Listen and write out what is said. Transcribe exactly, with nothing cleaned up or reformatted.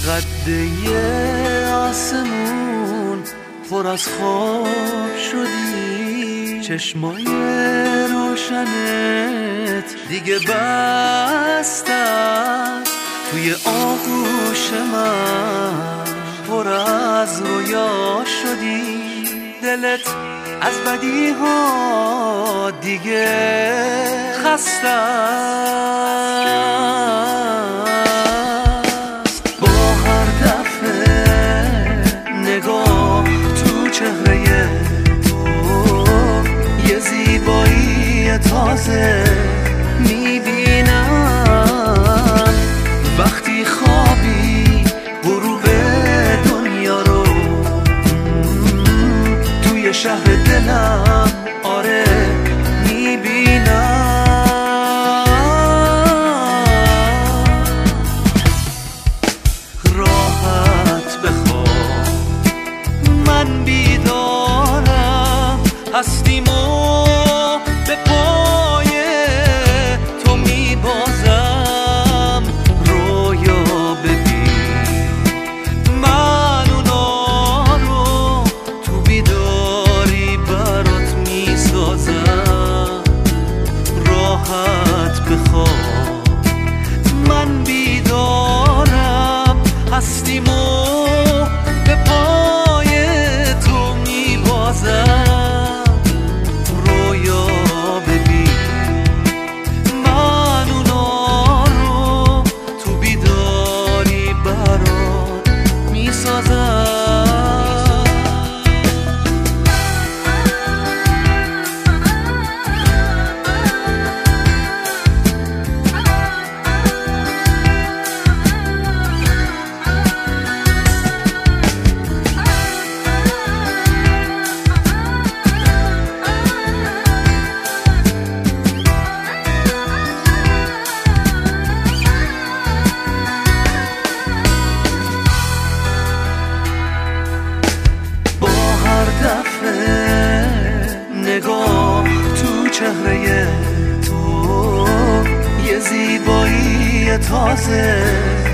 قده آسمون پر از خواب شدی، چشمای روشنت دیگه بسته است، توی آغوش من پر از رویا شدی. دلت از بدی ها دیگه خسته است. با هر دفعه نگاه تو چهره تو یه زیبایی تازه میبینم. وقتی خوابی غروب دنیا رو توی شهر دلم آره میبینم. راحت بخواب من بیدارم، هستیم و به پای تو میبازم. رویا ببین من اونا رو تو بیداری برات میسازم. راحت بخواب من بیدارم، هستیم و به پای تو میبازم. رویا ببین من اونا رو تو بیداری برات میسازم. نگاه تو چهره تو یه زیبایی تازه